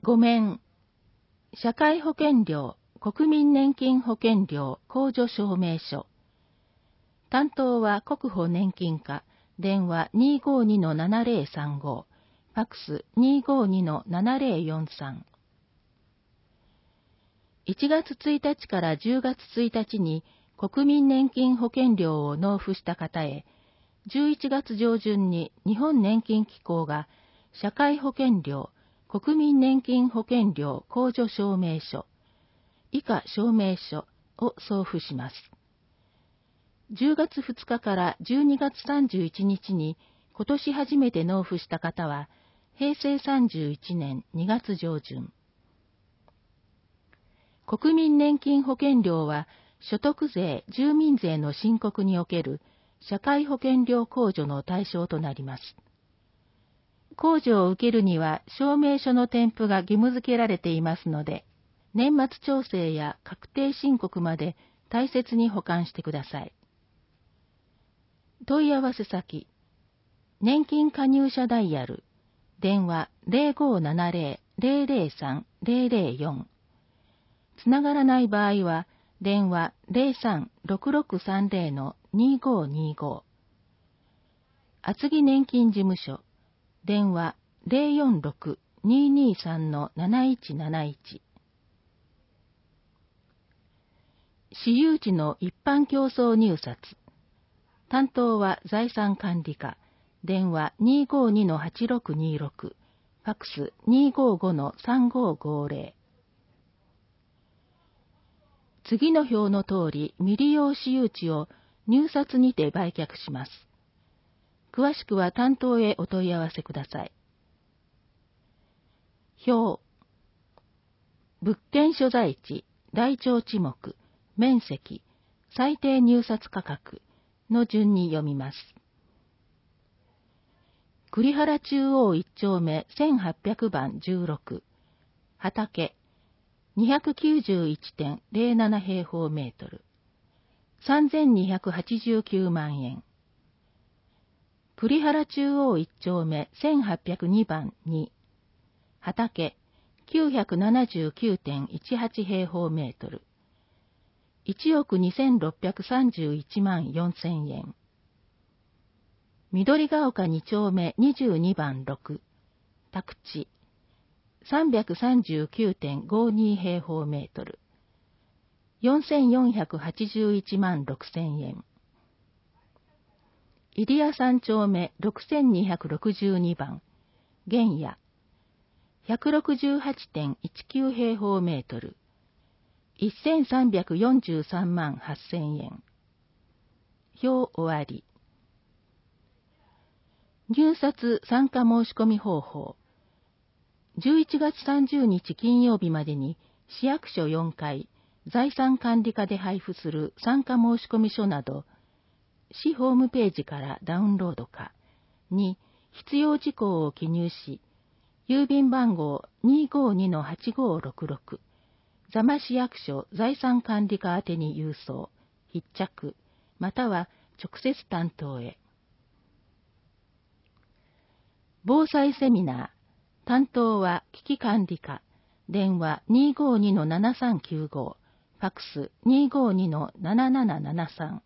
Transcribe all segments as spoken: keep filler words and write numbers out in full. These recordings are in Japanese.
ご面、社会保険料、国民年金保険料控除証明書。担当は国保年金課、電話 にーごーにのななぜろさんご、ファックス にーごーにのななぜろよんさん。いちがつついたちからじゅうがつついたちに国民年金保険料を納付した方へ、じゅういちがつ上旬に日本年金機構が社会保険料、国民年金保険料控除証明書、以下証明書を送付します。じゅうがつふつかからじゅうにがつさんじゅういちにちに今年初めて納付した方は、へいせいさんじゅういちねんにがつ上旬。国民年金保険料は、所得税、住民税の申告における社会保険料控除の対象となります。控除を受けるには証明書の添付が義務付けられていますので、年末調整や確定申告まで大切に保管してください。問い合わせ先、年金加入者ダイヤル、電話 ゼロごーななゼロ ゼロゼロさん ゼロゼロよん。つながらない場合は、電話 ゼロさんろくろくさんゼロのにーごーにーご。厚木年金事務所、電話 ゼロよんろく にーにーさんのなないちなないち。私有地の一般競争入札。担当は財産管理課、電話 にーごーにのはちろくにーろく、ファックス にーごーごのさんごーごーぜろ。次の表の通り未利用私有地を入札にて売却します。詳しくは担当へお問い合わせください。表。物件所在地、台帳地目、面積、最低入札価格の順に読みます。栗原中央一丁目せんはっぴゃくばんじゅうろく、畑、にひゃくきゅうじゅういちてんぜろなな平方メートル、さんぜんにひゃくはちじゅうきゅうまんえん。栗原中央一丁目せんはっぴゃくにばんに、畑、きゅうひゃくななじゅうきゅうてんいちはち平方メートル、いちおくにせんろっぴゃくさんじゅういちまんよんせんえん。緑が丘に丁目にじゅうにばんろく、宅地、さんびゃくさんじゅうきゅうてんごに平方メートル、よんせんよんひゃくはちじゅういちまんろくせんえん。入谷三丁目ろくせんにひゃくろくじゅうにばん、原野、ひゃくろくじゅうはちてんいちきゅう平方メートル、せんさんびゃくよんじゅうさんまんはっせんえん。表終わり。入札参加申し込み方法。じゅういちがつさんじゅうにち金曜日までに市役所よんかい、財産管理課で配布する参加申込書など、市ホームページからダウンロードか、に必要事項を記入し、郵便番号 にーごーにのはちごーろくろく、座間市役所財産管理課宛てに郵送、必着、または直接担当へ。防災セミナー。担当は危機管理課、電話 にーごーにのななさんきゅうご、ファックス にーごーにのななななななさん。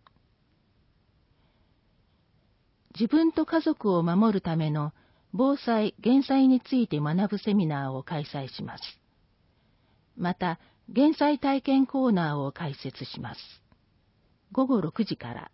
自分と家族を守るための防災・減災について学ぶセミナーを開催します。また、減災体験コーナーを開設します。ごごろくじから。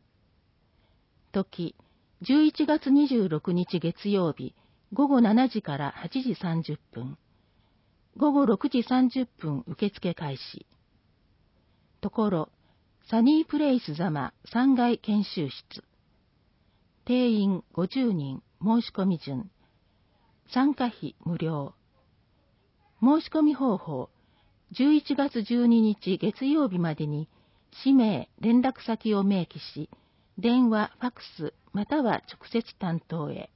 時、じゅういちがつにじゅうろくにち月曜日、ごごしちじからはちじさんじゅっぷん。ごごろくじさんじゅっぷん受付開始。ところ、サニープレイス座間さんがい研修室。定員ごじゅうにん、申し込み順。参加費無料。申し込み方法、じゅういちがつじゅうににち月曜日までに、氏名、連絡先を明記し、電話、ファックス、または直接担当へ。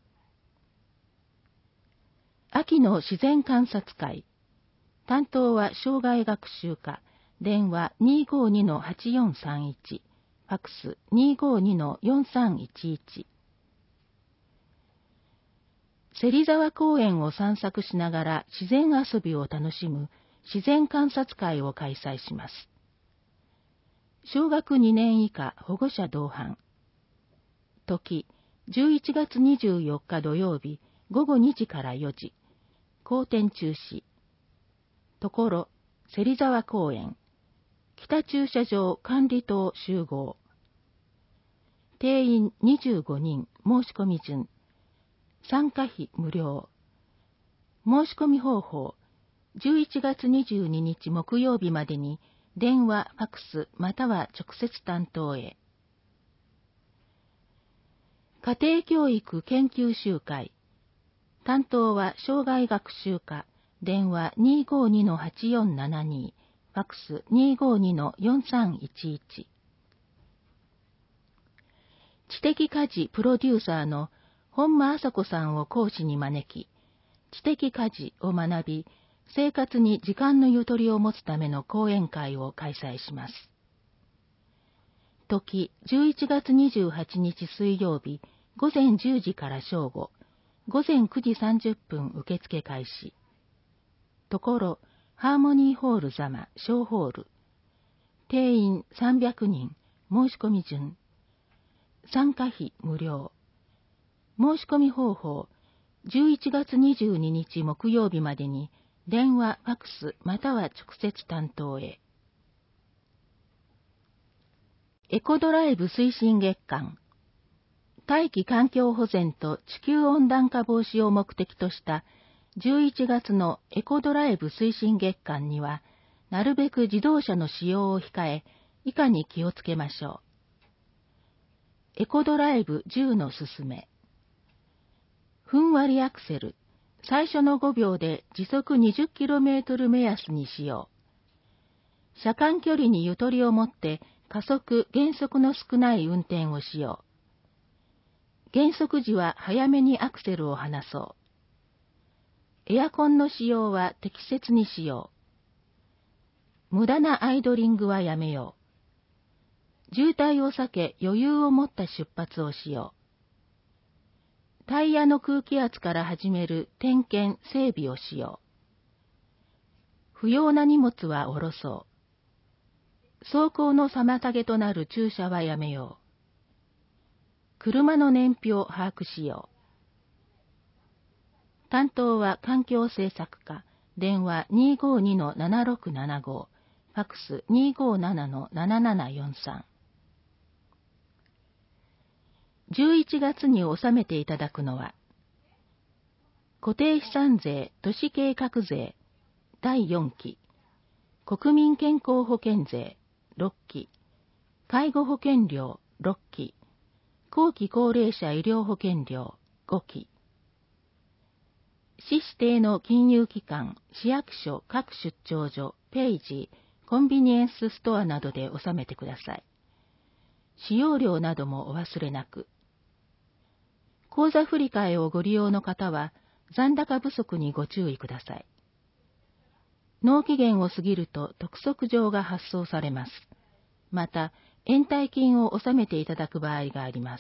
秋の自然観察会。担当は生涯学習課、電話 にーごーにのはちよんさんいち、ファックス にーごーにのよんさんいちいち。 芹沢公園を散策しながら自然遊びを楽しむ自然観察会を開催します。小学にねん以下保護者同伴。時、じゅういちがつにじゅうよっか土曜日ごごにじからよじ。公展中止。ところ、芹沢公園。北駐車場管理棟集合。定員にじゅうごにん、申し込み順。参加費無料。申し込み方法。じゅういちがつにじゅうににち木曜日までに電話、ファックスまたは直接担当へ。家庭教育研究集会。担当は障害学習課。電話 にーごーにのはちよんななに、ファックス にーごーにのよんさんいちいち。知的家事プロデューサーの本間麻子さんを講師に招き、知的家事を学び、生活に時間のゆとりを持つための講演会を開催します。時、じゅういちがつにじゅうはちにち水曜日、ごぜんじゅうじから正午、ごぜんくじさんじゅっぷん受付開始。ところ、ハーモニーホール座間小ホール。定員さんびゃくにん、申し込み順。参加費無料。申し込み方法、じゅういちがつにじゅうににち木曜日までに、電話、ファックスまたは直接担当へ。エコドライブ推進月間。大気環境保全と地球温暖化防止を目的としたじゅういちがつのエコドライブ推進月間には、なるべく自動車の使用を控え、以下に気をつけましょう。エコドライブじゅうのすすめ。ふんわりアクセル。最初のごびょうで時速 にじゅっキロメートル 目安にしよう。車間距離にゆとりを持って加速、減速の少ない運転をしよう。減速時は早めにアクセルを離そう。エアコンの使用は適切にしよう。無駄なアイドリングはやめよう。渋滞を避け余裕を持った出発をしよう。タイヤの空気圧から始める点検、整備をしよう。不要な荷物は下ろそう。走行の妨げとなる駐車はやめよう。車の燃費を把握しよう。担当は環境政策課、電話 にーごーにのななろくななご、ファックス にーごーななのななななよんさん。じゅういちがつに納めていただくのは、固定資産税都市計画税だいよんき、国民健康保険税ろっき、介護保険料ろっき、後期高齢者医療保険料ごき、市指定の金融機関、市役所各出張所、ページ、コンビニエンスストアなどで納めてください。使用料などもお忘れなく。口座振替をご利用の方は残高不足にご注意ください。納期限を過ぎると督促状が発送されます。また、延滞金を納めていただく場合があります。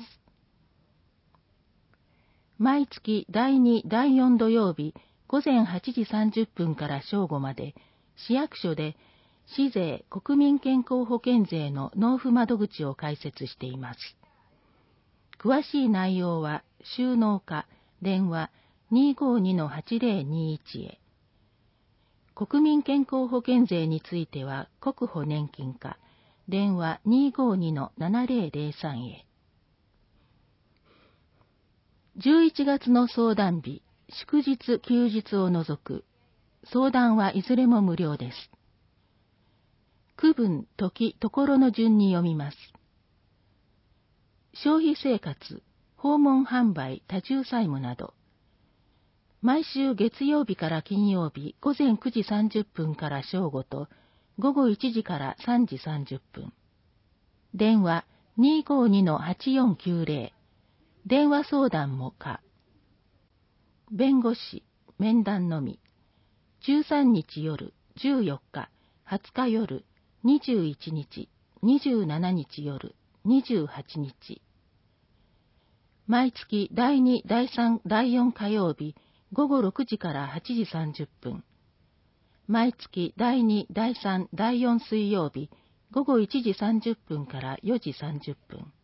毎月だいに、だいよん土曜日ごぜんはちじさんじゅっぷんから正午まで、市役所で市税国民健康保険税の納付窓口を開設しています。詳しい内容は収納課、電話 にーごーにのはちぜろにいち へ。国民健康保険税については国保年金課、電話 にーごーにのななぜろぜろさん へ。じゅういちがつの相談日、祝日休日を除く、相談はいずれも無料です。区分、時、ところの順に読みます。消費生活、訪問販売、多重債務など、毎週月曜日から金曜日ごぜんくじさんじゅっぷんから正午とごごいちじからさんじさんじゅっぷん。電話 にーごーにのはちよんきゅうぜろ。電話相談も可。弁護士、面談のみ。じゅうさんにち夜、じゅうよっか、はつか夜、にじゅういちにち、にじゅうしちにち夜、にじゅうはちにち。 毎月だいに、だいさん、だいよん火曜日、ごごろくじからはちじさんじゅっぷん。毎月だいに、だいさん、だいよん水曜日、ごごいちじさんじゅっぷんからよじさんじゅっぷん。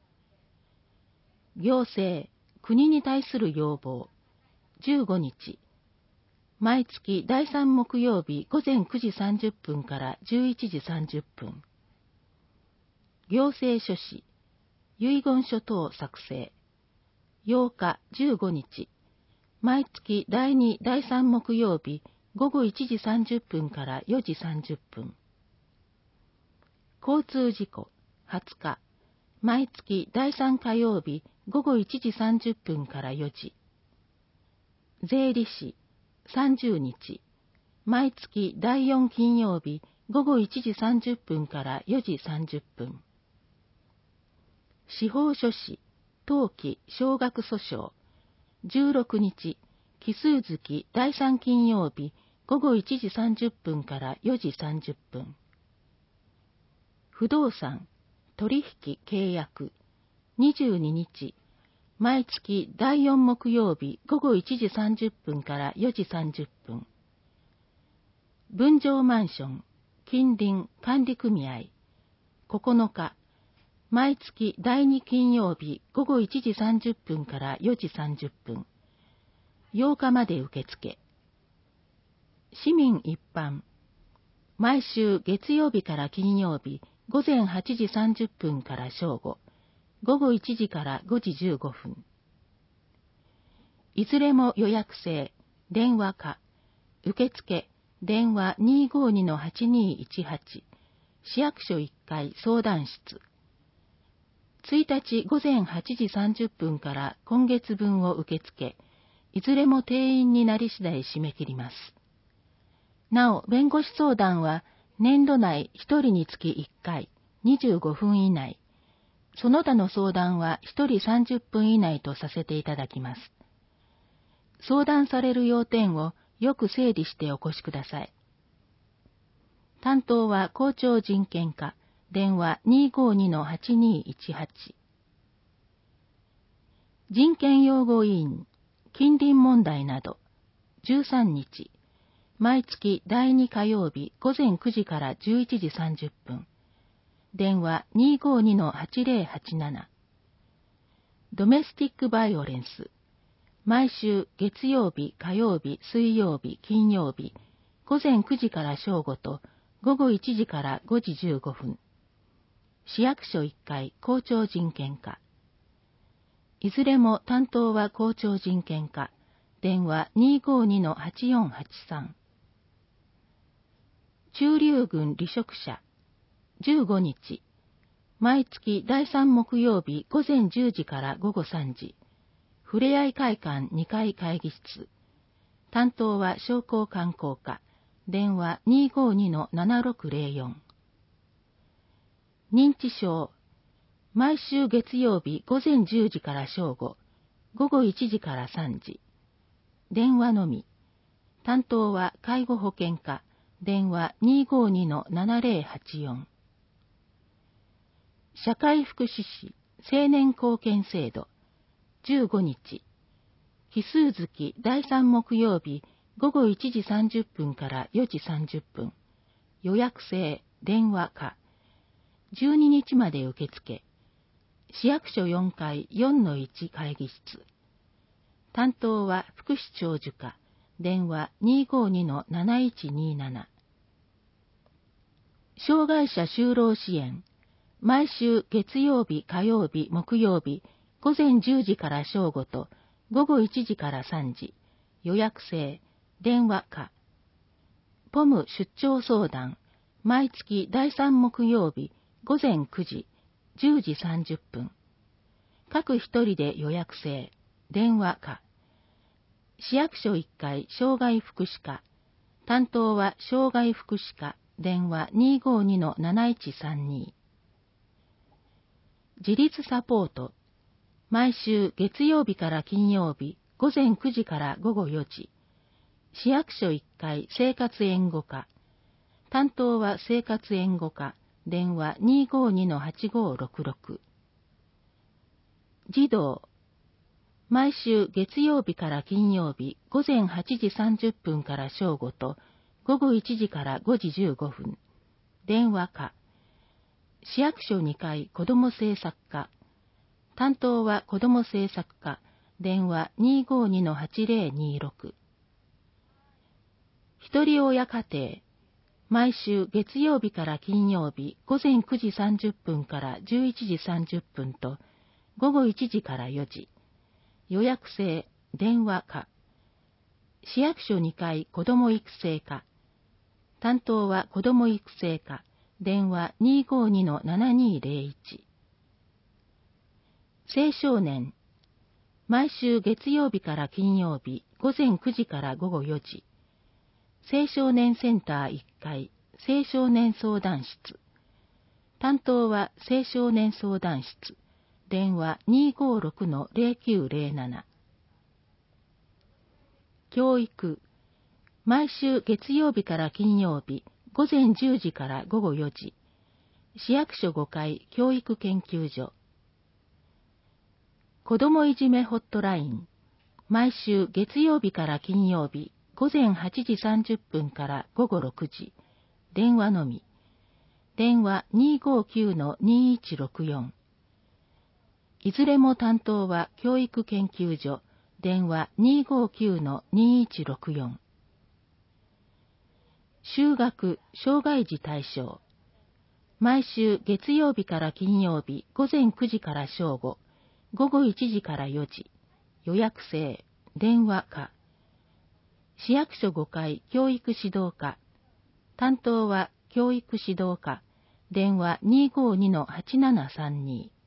行政、国に対する要望、じゅうごにち。毎月だいさん木曜日午前くじさんじゅっぷんからじゅういちじさんじゅっぷん。行政書士、遺言書等作成。ようか、じゅうごにち。毎月だいに、だいさん木曜日ごごいちじさんじゅっぷんからよじさんじゅっぷん。交通事故、はつか。毎月だいさん火曜日ごごいちじさんじゅっぷんからよじ。税理士、さんじゅうにち。毎月だいよん金曜日ごごいちじさんじゅっぷんからよじさんじゅっぷん。司法書士、登記、少額訴訟。じゅうろくにち、奇数月だいさん金曜日ごごいちじさんじゅっぷんからよじさんじゅっぷん。不動産、取引、契約。にじゅうににち、毎月だいよん木曜日ごごいちじさんじゅっぷんからよじさんじゅっぷん。分譲マンション、近隣管理組合。ここのか、毎月だいに金曜日ごごいちじさんじゅっぷんからよじさんじゅっぷん。ようかまで受付。市民一般。毎週月曜日から金曜日午前はちじさんじゅっぷんから正午、ごごいちじからごじじゅうごふん。いずれも予約制、電話か、受付、電話 にーごーにのはちにーいちはち、市役所いっかい相談室。ついたち午前はちじさんじゅっぷんから今月分を受け付け、いずれも定員になり次第締め切ります。なお、弁護士相談は年度内ひとりにつきいっかい、にじゅうごふん以内、その他の相談はひとりさんじゅっぷん以内とさせていただきます。相談される要点をよく整理してお越しください。担当は校長人権課、電話 にーごーにのはちにーいちはち。人権擁護委員、近隣問題など、じゅうさんにち、毎月だいに火曜日午前くじからじゅういちじさんじゅっぷん。電話 にーごーにのはちぜろはちなな。ドメスティックバイオレンス。毎週月曜日、火曜日、水曜日、金曜日、午前くじから正午と午後いちじからごじじゅうごふん。市役所いっかい校長人権課。いずれも担当は校長人権課。電話 にーごーにのはちよんはちさん。中流郡離職者。じゅうごにち。毎月だいさん木曜日午前じゅうじからごごさんじ。ふれあい会館にかい会議室。担当は商工観光課。電話 にーごーにのななろくぜろよん。認知症。毎週月曜日午前じゅうじから正午、ごごいちじからさんじ。電話のみ。担当は介護保険課。電話 にーごーにのななぜろはちよん。社会福祉士青年貢献制度。じゅうごにち。奇数月だいさん木曜日ごごいちじさんじゅっぷんからよじさんじゅっぷん。予約制、電話か。じゅうににちまで受付。市役所よんかい よんのいち 会議室。担当は福祉長寿課。電話 にーごーにのなないちになな。障害者就労支援。毎週月曜日、火曜日、木曜日、午前じゅうじから正午と午後いちじからさんじ。予約制、電話か。ポム出張相談。毎月だいさん木曜日、午前くじ、じゅうじさんじゅっぷん。各一人で予約制、電話か。市役所いっかい障害福祉課。担当は障害福祉課。電話 にーごーにのなないちさんに。自立サポート。毎週月曜日から金曜日、午前くじからごごよじ。市役所いっかい生活援護課。担当は生活援護課。電話 にーごーにのはちごーろくろく。児童、 毎週月曜日から金曜日午前はちじさんじゅっぷんから正午と午後いちじからごじじゅうごふん。電話課。市役所にかい子ども政策課。担当は子ども政策課。電話 にーごーにのはちぜろにーろく。ひとり親家庭。毎週月曜日から金曜日午前くじさんじゅっぷんからじゅういちじさんじゅっぷんと午後いちじからよじ。予約制、電話課。市役所にかい子ども育成課。担当は子ども育成課。電話 にーごーにのななにーぜろいち。青少年。毎週月曜日から金曜日午前くじから午後よじ。青少年センターいっかい、青少年相談室。担当は青少年相談室。電話 にーごーろくのぜろきゅうぜろなな。教育。毎週月曜日から金曜日午前じゅうじから午後よじ。市役所ごかい教育研究所。子どもいじめホットライン。毎週月曜日から金曜日午前はちじさんじゅっぷんから午後ろくじ。電話のみ。電話 にーごーきゅうのにーいちろくよん。いずれも担当は教育研究所。電話 にーごーきゅうのにーいちろくよん。就学、障害児対象。毎週月曜日から金曜日午前くじから正午、午後いちじからよじ。予約制、電話課。市役所ごかい教育指導課。担当は教育指導課。電話 にーごーにのはちななさんに。